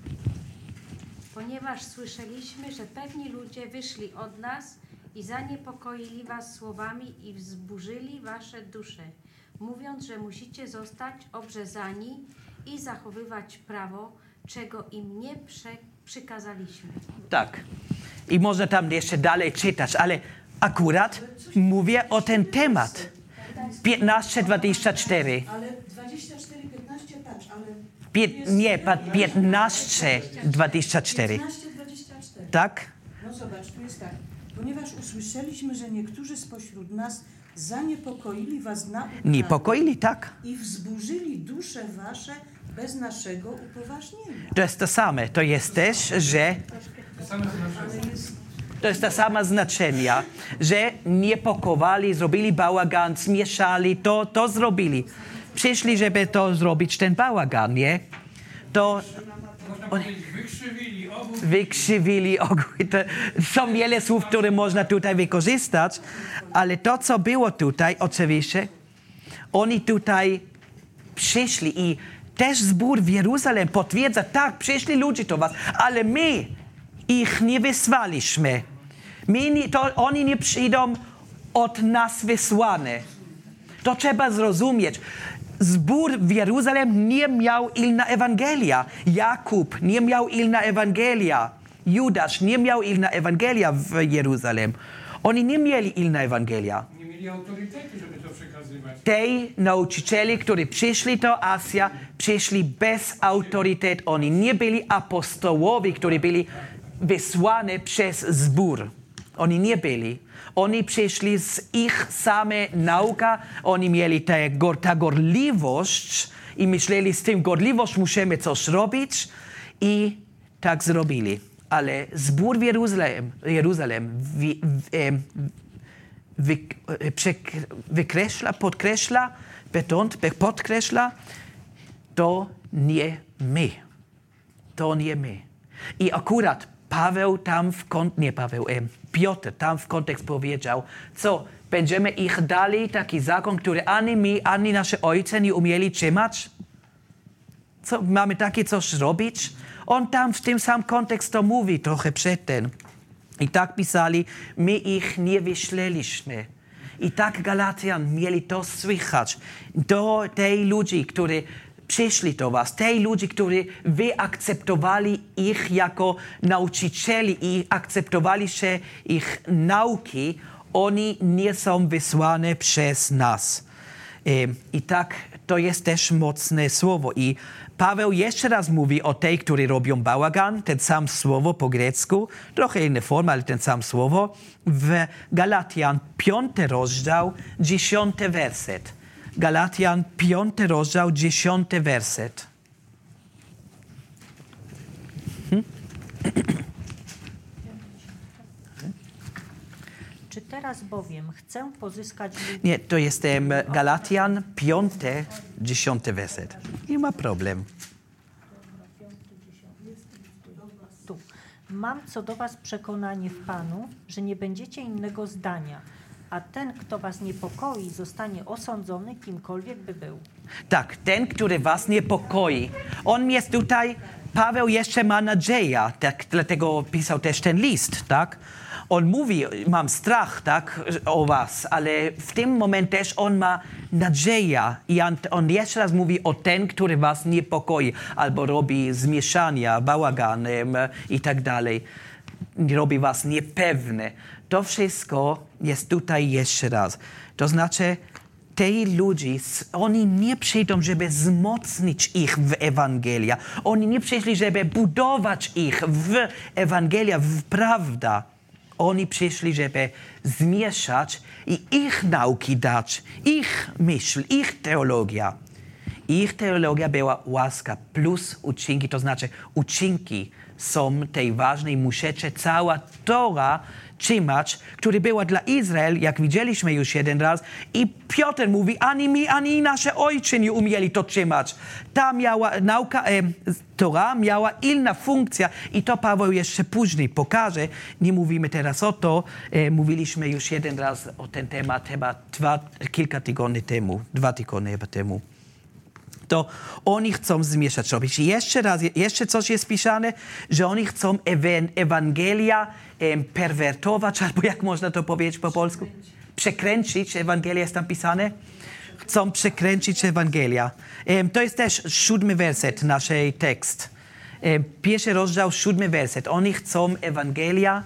Ponieważ słyszeliśmy, że pewni ludzie wyszli od nas i zaniepokoili was słowami i wzburzyli wasze dusze, mówiąc, że musicie zostać obrzezani i zachowywać prawo, czego im nie przykazaliśmy. Tak. I można tam jeszcze dalej czytać, ale akurat mówię o ten temat. 15:24. Ale 24:15, patrz, ale... 15:24. 15:24. Tak? No zobacz, tu jest tak. Ponieważ usłyszeliśmy, że niektórzy spośród nas zaniepokoili was na uprawie Niepokoili, tak. i wzburzyli dusze wasze bez naszego upoważnienia. To jest to same. To jest też, że to jest to samo znaczenie, że niepokowali, zrobili bałagan, zmieszali, to zrobili. Przyszli, żeby to zrobić, ten bałagan, nie? To Można powiedzieć, wykrzywili wykrzywili. Są wiele słów, które można tutaj wykorzystać, ale to, co było tutaj, oczywiście, oni tutaj przyszli i też zbór w Jeruzalem potwierdza, tak, przyszli ludzie do was, ale my ich nie wysłaliśmy. Oni nie przyjdą od nas wysłane. To trzeba zrozumieć. Zbór w Jeruzalem nie miał inna Ewangelia. Jakub nie miał inna Ewangelia. Judasz nie miał inna Ewangelia w Jeruzalem. Oni nie mieli inna Ewangelia. nie mieli mieli autorytety, żeby to przekazywać. Tej nauczycieli, którzy przyszli do Azji, przyszli bez autorytetu. Oni nie byli apostołowie, którzy byli wysłani przez zbór. Oni nie byli. Oni przyszli z ich samej nauka. Oni mieli ta gorliwość i myśleli, z tym gorliwość musimy coś robić. I tak zrobili. Ale zbór w Jeruzalem podkreśla, to nie my. To nie my. I akurat Piotr tam w kontekst powiedział, co, będziemy ich dali taki zakon, który ani my, ani nasze ojce nie umieli trzymać? Co, mamy takie coś robić? On tam w tym samym kontekst to mówi trochę przedtem. I tak pisali, my ich nie wyśleliśmy. I tak Galatian mieli to słychać. Do tej ludzi, którzy przyszli do was, tej ludzi, którzy wy akceptowali ich jako nauczycieli i akceptowaliście ich nauki, oni nie są wysłane przez nas. I tak to jest też mocne słowo. I Paweł jeszcze raz mówi o tej, którzy robią bałagan, ten sam słowo po grecku, trochę inna forma, ale ten sam słowo, w Galatian 5 rozdział, 10 werset. Galatian 5 rozdział, 10 werset. Czy teraz bowiem chcę pozyskać... Nie, to jest Galatian 5, 10 werset. Nie ma problemu. Tu. Mam co do was przekonanie w Panu, że nie będziecie innego zdania, a ten, kto was niepokoi, zostanie osądzony, kimkolwiek by był. Tak, ten, który was niepokoi. On jest tutaj, Paweł jeszcze ma nadzieję, tak, dlatego pisał też ten list, tak? On mówi, mam strach, tak, o was, ale w tym momencie też on ma nadzieję i on jeszcze raz mówi o ten, który was niepokoi, albo robi zmieszania, bałaganem i tak dalej. Robi was niepewne. To wszystko jest tutaj jeszcze raz. To znaczy, tej ludzi, oni nie przyjdą, żeby wzmocnić ich w Ewangelia. Oni nie przyszli, żeby budować ich w Ewangelia, w prawda. Oni przyszli, żeby zmieszać i ich nauki dać, ich myśl, ich teologia. Ich teologia była łaska plus uczynki, to znaczy uczynki są tej ważnej, musicie cała Tora trzymać, która była dla Izraela, jak widzieliśmy już jeden raz. I Piotr mówi, ani my, ani nasze ojcze nie umieli to trzymać. Ta miała nauka, Tora miała inna funkcja i to Paweł jeszcze później pokaże. Nie mówimy teraz o to. Mówiliśmy już jeden raz o ten temat chyba kilka tygodni temu, 2 tygodnie temu. To oni chcą zmieszać robić. I jeszcze coś jest pisane, że oni chcą Ewangelia perwertować, albo jak można to powiedzieć po polsku? Przekręcić. Ewangelia jest tam pisane. Chcą przekręcić Ewangelia. To jest też 7 werset naszej tekst. 1 rozdział, 7 werset. Oni chcą Ewangelia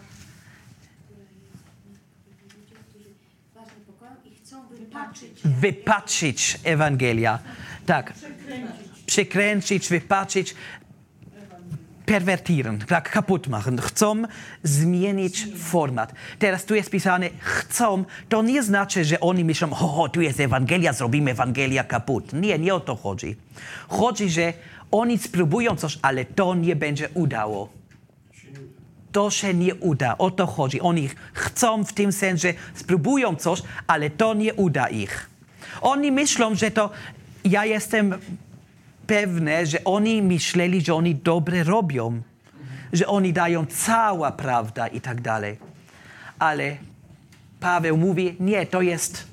wypaczyć Ewangelia. Tak. Przekręcić, wypaczyć, perwertieren, tak, kaputt machen. Chcą zmienić format. Teraz tu jest pisane chcą, to nie znaczy, że oni myślą, tu jest Ewangelia, zrobimy Ewangelia kaputt. Nie o to chodzi. Chodzi, że oni spróbują coś, ale to nie będzie udało. To się nie uda. O to chodzi. Oni chcą w tym sensie, spróbują coś, ale to nie uda ich. Oni myślą, że to... Ja jestem pewny, że oni myśleli, że oni dobre robią. Że oni dają cała prawda i tak dalej. Ale Paweł mówi, nie, to jest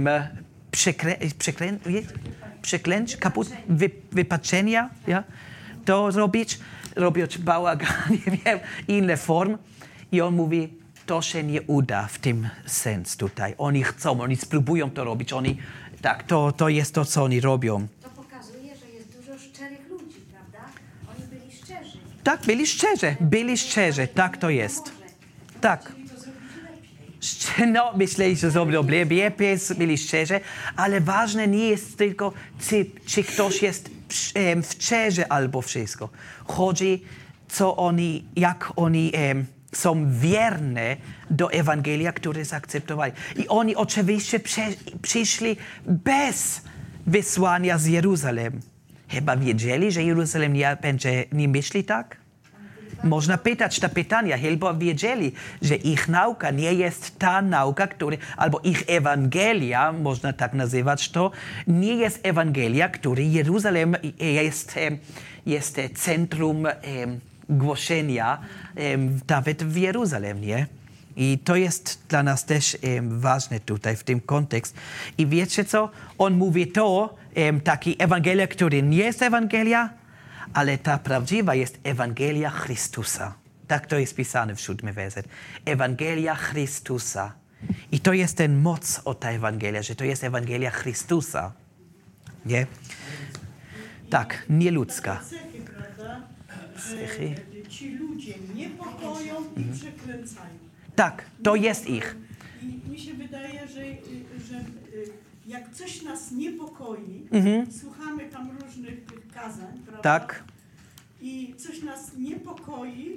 wypaczenia. Ja? To robić bałagan, nie wiem, inne form. I on mówi, to się nie uda w tym sens tutaj. Oni chcą, oni spróbują to robić. Tak, to jest to, co oni robią. To pokazuje, że jest dużo szczerych ludzi, prawda? Oni byli szczerzy. Tak, byli szczerzy, tak to jest. Tak. No, myślę, że są dobre, byli szczerzy, ale ważne nie jest tylko, czy ktoś jest szczerzy albo wszystko. Chodzi, jak oni są wierne do Ewangelia, które zaakceptowali. I oni oczywiście przyszli bez wysłania z Jeruzalem. Chyba wiedzieli, że Jeruzalem nie myśli tak? Można pytać te pytania, chyba wiedzieli, że ich nauka nie jest ta nauka, albo ich Ewangelia, można tak nazywać to, nie jest Ewangelia, który Jeruzalem jest centrum głoszenia, nawet w Jeruzalem, nie? I to jest dla nas też ważne tutaj w tym kontekście. I wiecie co? On mówi to, taki Ewangelia, który nie jest Ewangelia, ale ta prawdziwa jest Ewangelia Chrystusa. Tak to jest pisane w 7 werset. Ewangelia Chrystusa. I to jest ten moc od ta Ewangelia, że to jest Ewangelia Chrystusa. Nie? Tak, nie ludzka. Cechy, prawda? Że ci ludzie niepokoją i przekręcają. Tak, to jest ich. I mi się wydaje, że jak coś nas niepokoi, słuchamy tam różnych tych kazań, prawda? Tak. I coś nas niepokoi,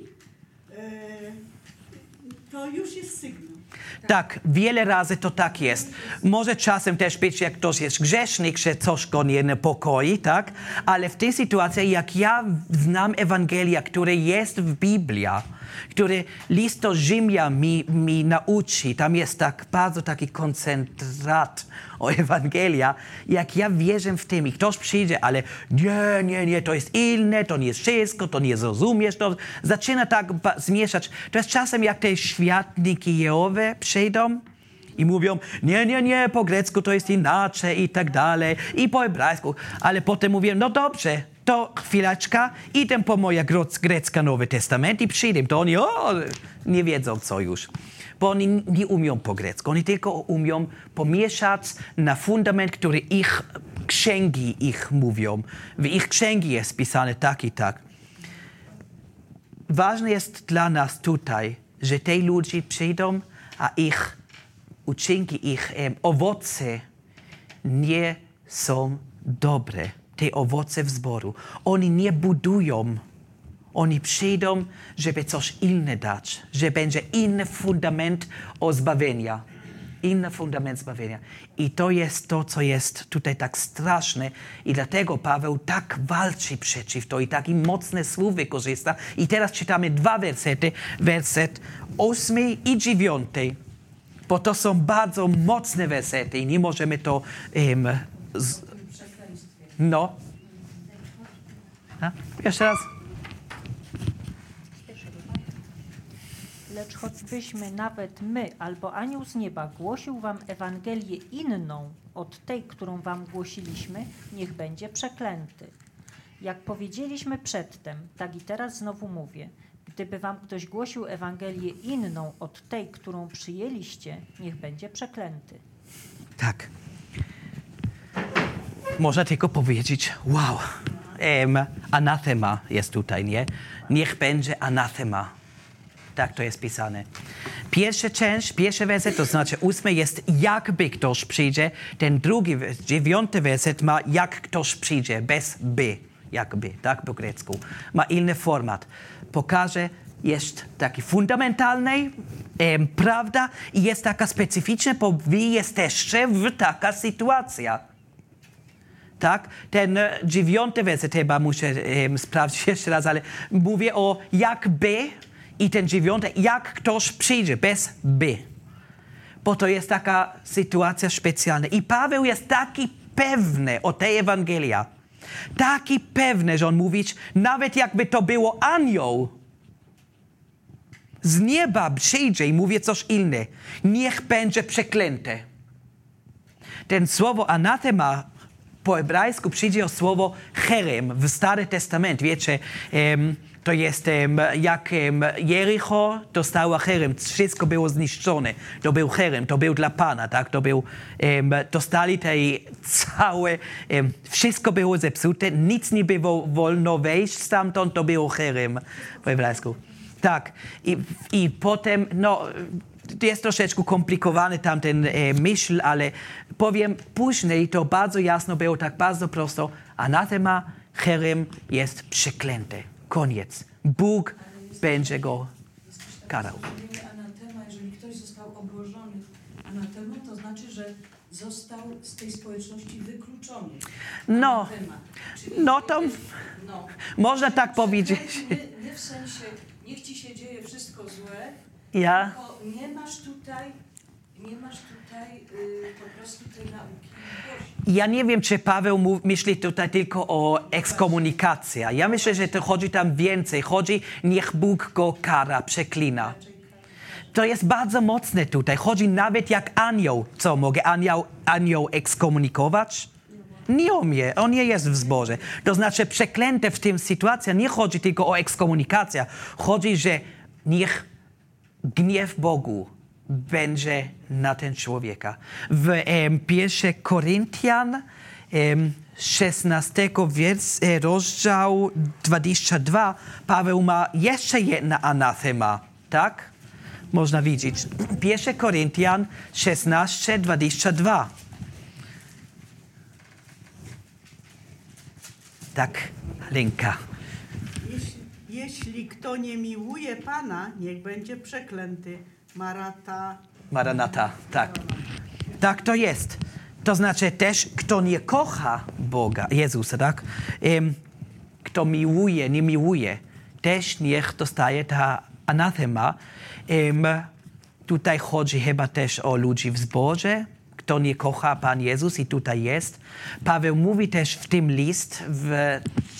to już jest sygnał. Tak, wiele razy to tak jest. Może czasem też być, jak ktoś jest grzesznik, że coś go nie niepokoi, tak? Ale w tej sytuacji, jak ja znam Ewangelia, które jest w Biblii, który list do Rzymian mi nauczy, tam jest tak bardzo taki koncentrat o Ewangelia, jak ja wierzę w tym i ktoś przyjdzie, ale nie, to jest inne, to nie jest wszystko, to nie zrozumiesz, to zaczyna tak zmieszać. To jest czasem jak te świadniki Jehowy przyjdą i mówią, nie, po grecku to jest inaczej i tak dalej, i po hebrajsku, ale potem mówią, no dobrze, to chwileczka, idę po moja grecka Nowy Testament i przyjdę. To oni nie wiedzą co już. Bo oni nie umią po grecku. Oni tylko umią pomieszać na fundament, który ich księgi mówią. W ich księgi jest pisane tak i tak. Ważne jest dla nas tutaj, że te ludzie przyjdą, a ich uczynki, ich owoce nie są dobre. Te owoce w zboru. Oni nie budują. Oni przyjdą, żeby coś inne dać. Że będzie inny fundament zbawienia. Inny fundament zbawienia. I to jest to, co jest tutaj tak straszne. I dlatego Paweł tak walczy przeciw to i takie mocne słowa wykorzysta. I teraz czytamy 2 wersety. Werset 8 i 9. Bo to są bardzo mocne wersety i nie możemy to... No. Jeszcze raz. Lecz choćbyśmy nawet my albo anioł z nieba głosił wam Ewangelię inną od tej, którą wam głosiliśmy, niech będzie przeklęty. Jak powiedzieliśmy przedtem, tak i teraz znowu mówię, gdyby wam ktoś głosił Ewangelię inną od tej, którą przyjęliście, niech będzie przeklęty. Tak. Można tylko powiedzieć, wow, anathema jest tutaj, nie? Niech będzie anathema. Tak to jest pisane. Pierwsza część, pierwszy werset, to znaczy 8 jest jakby ktoś przyjdzie. Ten drugi, 9 werset ma jak ktoś przyjdzie, bez by, jakby, tak po grecku. Ma inny format. Pokaże, jest taki fundamentalny, prawda, i jest taka specyficzna, bo wy jesteście w taka sytuacja. Tak? Ten 9 werset chyba muszę sprawdzić jeszcze raz, ale mówię o jakby i ten 9, jak ktoś przyjdzie, bez by. Bo to jest taka sytuacja specjalna. I Paweł jest taki pewny o tej Ewangelia. Taki pewny, że on mówi, nawet jakby to było anioł z nieba przyjdzie i mówi coś inne. Niech będzie przeklęte. Ten słowo anathema po hebrajsku przyjdzie o słowo cherem w Starym Testamencie. Wiecie, to jest jak Jericho dostało cherem. Wszystko było zniszczone. To był cherem, to był dla Pana. Tak? To był, dostali te całe, wszystko było zepsute. Nic nie było wolno wejść stamtąd. To było cherem po hebrajsku. Tak. I potem, jest troszeczkę komplikowany tamten myśl, ale powiem później, to bardzo jasno było, tak bardzo prosto. Anatema, cherem jest przeklęty. Koniec. Bóg będzie go karał. Anatema, jeżeli ktoś został obłożony anatemą, to znaczy, że został z tej społeczności wykluczony. No, Anatema. Czyli no to można tak powiedzieć. Nie w sensie, niech ci się dzieje wszystko złe, Ja. tylko nie masz tutaj po prostu tej nauki. Ja nie wiem, czy Paweł myśli tutaj tylko o ekskomunikacji. Ja myślę, że to chodzi tam więcej. Chodzi, niech Bóg go kara, przeklina. To jest bardzo mocne tutaj. Chodzi nawet jak anioł. Co, mogę anioł ekskomunikować? Nie umie. On nie jest w zborze. To znaczy przeklęte w tym sytuacji nie chodzi tylko o ekskomunikację. Chodzi, że niech gniew Bogu będzie na ten człowieka. W 1 Koryntian 16 rozdział 22 Paweł ma jeszcze jedna anatema, tak? Można widzieć. 1 Koryntian 16, 22. Tak, Lenka. Jeśli kto nie miłuje Pana, niech będzie przeklęty. Maranata, tak. Tak to jest. To znaczy też, kto nie kocha Boga, Jezusa, tak? Kto miłuje, nie miłuje, też niech dostaje ta anatema. Tutaj chodzi chyba też o ludzi w zborze, kto nie kocha Pan Jezus i tutaj jest. Paweł mówi też w tym list w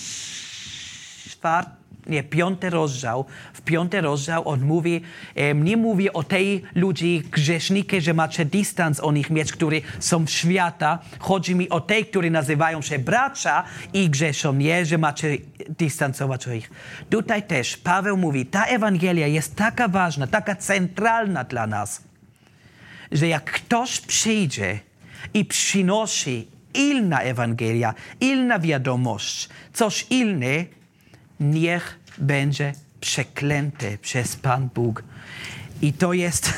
5 rozdział. W 5 rozdział on mówi, nie mówi o tej ludzi grzeszniki, że macie dystans o nich mieć, którzy są w świata. Chodzi mi o tej, którzy nazywają się bracia i grzeszą, nie, że macie dystansować od nich. Tutaj też Paweł mówi, ta Ewangelia jest taka ważna, taka centralna dla nas, że jak ktoś przyjdzie i przynosi inna Ewangelia, inna wiadomość, coś inne, niech będzie przeklęty przez Pan Bóg. I to jest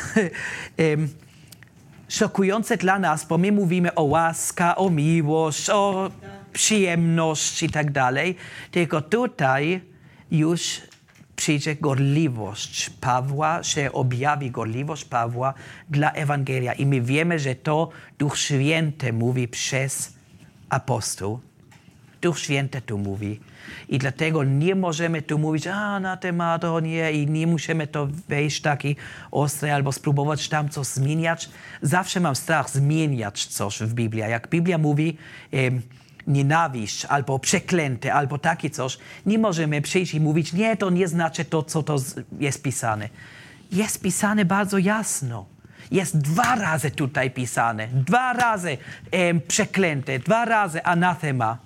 szokujące dla nas, bo my mówimy o łaska, o miłość, o przyjemność i tak dalej. Tylko tutaj już przyjdzie gorliwość Pawła, się objawi gorliwość Pawła dla Ewangelia. I my wiemy, że to Duch Święty mówi przez apostoł. Duch Święty tu mówi. I dlatego nie możemy tu mówić, na temat to nie, i nie musimy to wejść taki ostry albo spróbować tam coś zmieniać. Zawsze mam strach zmieniać coś w Biblii. Jak Biblia mówi nienawiść albo przeklęte, albo takie coś, nie możemy przyjść i mówić, nie, to nie znaczy to, co to jest pisane. Jest pisane bardzo jasno. Jest 2 razy tutaj pisane. 2 razy przeklęte, 2 razy anatema.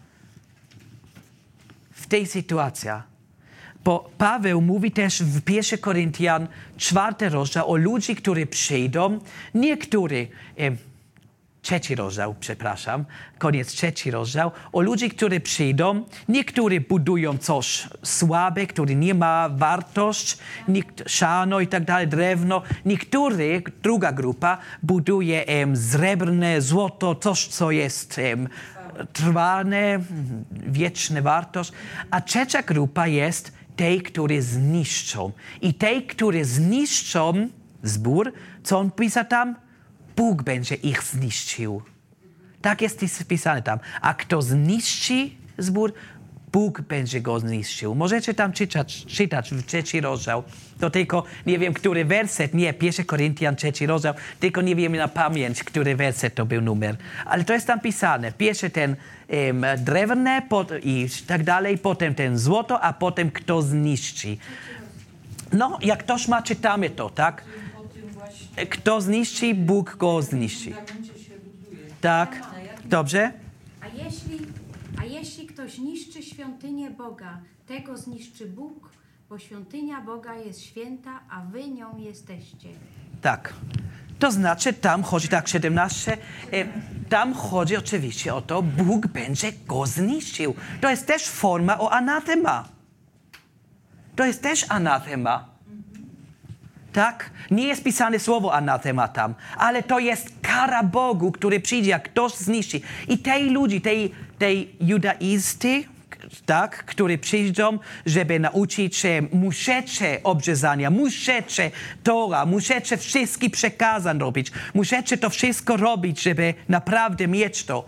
W tej sytuacji. Bo Paweł mówi też w 1 Koryntian 4 rozdział o ludzi, którzy przyjdą. Niektórzy, 3 rozdział, przepraszam, koniec 3 rozdział, o ludzi, którzy przyjdą. Niektórzy budują coś słabe, który nie ma wartości, siano i tak dalej, drewno. Niektórzy, druga grupa, buduje srebrne, złoto, coś, co jest trwane, wieczna wartość. A trzecia grupa jest tej, które zniszczą. I tej, które zniszczą zbór, co on pisał tam? Bóg będzie ich zniszczył. Tak jest pisane tam. A kto zniszczy zbór, Bóg będzie go zniszczył. Możecie tam czytać w 3 rozdział. To tylko, nie wiem, który werset, nie, 1 Koryntian 3 rozdział, tylko nie wiem na pamięć, który werset to był numer. Ale to jest tam pisane. Pierwszy ten drewne i tak dalej, potem ten złoto, a potem kto zniszczy. No, jak ktoś ma, czytamy to, tak? Kto zniszczy, Bóg go zniszczy. Tak, dobrze? A jeśli ktoś niszczy świątynię Boga, tego zniszczy Bóg, bo świątynia Boga jest święta, a wy nią jesteście. Tak. To znaczy, tam chodzi, tak, 17, tam chodzi oczywiście o to, Bóg będzie go zniszczył. To jest też forma o anatema. To jest też anatema. Tak? Nie jest pisane słowo anatema tam, ale to jest kara Bogu, który przyjdzie, jak ktoś zniszczy. I tej ludzi, tej judaisty, tak, którzy przyjdą, żeby nauczyć się, musicie obrzezania, musicie Tora, musicie wszystkie przekazań robić, musicie to wszystko robić, żeby naprawdę mieć to.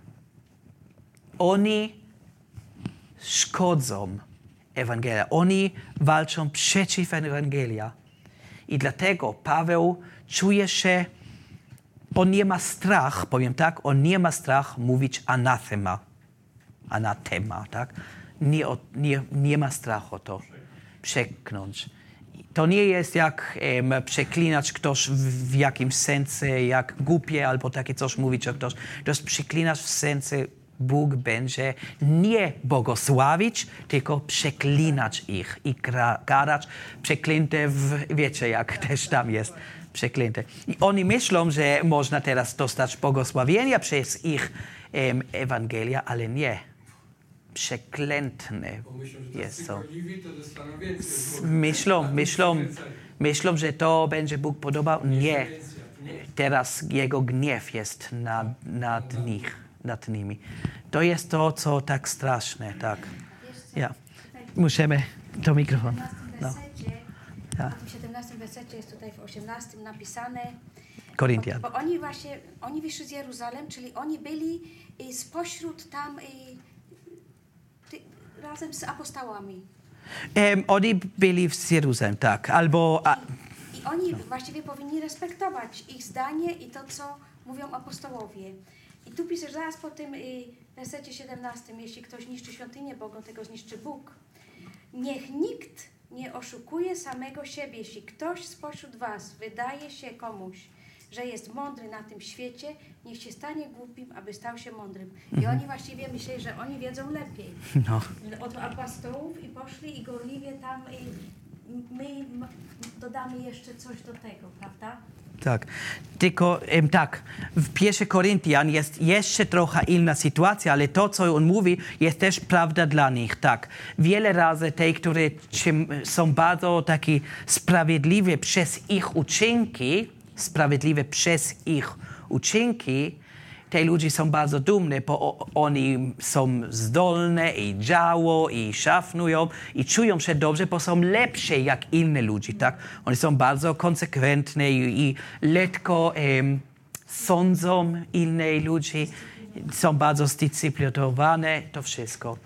Oni szkodzą Ewangelia. Oni walczą przeciw Ewangelia. I dlatego Paweł czuje się, on nie ma strach, powiem tak, on nie ma strach mówić anatema, tak? Nie ma strachu o to przekląć. To nie jest jak przeklinać ktoś w jakimś sensie, jak głupie albo takie coś mówić o ktoś. To jest przeklinać w sensie, Bóg będzie nie błogosławić, tylko przeklinać ich i karać przeklęte, wiecie jak też tam jest przeklęte. I oni myślą, że można teraz dostać błogosławienia przez ich Ewangelia, ale nie. Przeklętne jest to. Myślą, że to będzie Bóg podobał. Nie. Teraz Jego gniew jest nad nimi. To jest to, co tak straszne, tak. Ja. Musimy do mikrofonu. No. W 17 wersecie jest tutaj w 18 napisane. Koryntian. Bo oni wyszli z Jeruzalem, czyli oni byli spośród tam razem z apostołami. Oni byli w Jeruzalem, tak. Albo... I oni właściwie powinni respektować ich zdanie i to, co mówią apostołowie. I tu piszesz zaraz po tym wersecie 17, jeśli ktoś niszczy świątynię Bogu, tego zniszczy Bóg. Niech nikt nie oszukuje samego siebie. Jeśli ktoś spośród was wydaje się komuś, że jest mądry na tym świecie, niech się stanie głupim, aby stał się mądrym. I oni właściwie myśleli, że oni wiedzą lepiej. No. Od apostołów i poszli i gorliwie tam my dodamy jeszcze coś do tego, prawda? Tak. Tylko tak, w 1 Koryntian jest jeszcze trochę inna sytuacja, ale to, co on mówi, jest też prawda dla nich. Tak. Wiele razy te, które są bardzo takie sprawiedliwe przez ich uczynki, te ludzie są bardzo dumni, bo oni są zdolni i działają i szafują i czują się dobrze, bo są lepsi jak inne ludzie, tak? Oni są bardzo konsekwentni i lekko sądzą innych ludzi, są bardzo zdyscyplinowani, to wszystko.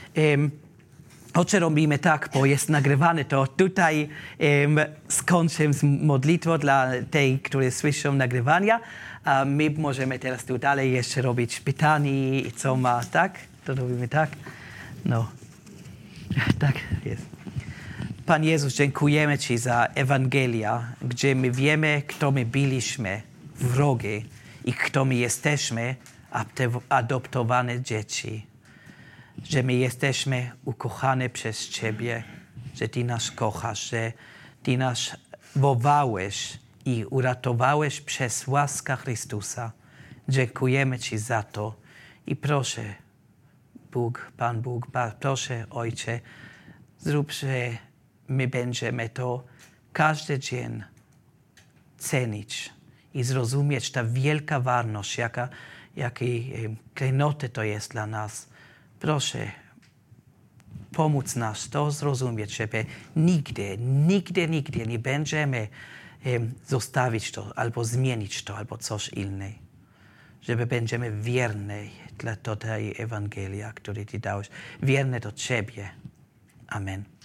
O czym robimy tak, bo jest nagrywane, to tutaj skończę z modlitwą dla tych, którzy słyszą nagrywania. A my możemy teraz tu dalej jeszcze robić pytania i co ma, tak? To robimy tak? No. Tak jest. Pan Jezus, dziękujemy Ci za Ewangelia, gdzie my wiemy, kto my byliśmy, wrogi i kto my jesteśmy, adoptowane dzieci. Że my jesteśmy ukochani przez Ciebie, że Ty nas kochasz, że Ty nas wołałeś i uratowałeś przez łaskę Chrystusa. Dziękujemy Ci za to i proszę, Pan Bóg, proszę Ojcze, zrób, że my będziemy to każdy dzień cenić i zrozumieć ta wielka wartość, jakiej klejnoty to jest dla nas. Proszę, pomóc nas to zrozumieć, żeby nigdy nie będziemy zostawić to, albo zmienić to, albo coś innego. Żeby będziemy wierni dla tej Ewangelii, której Ty dałeś. Wierni do Ciebie. Amen.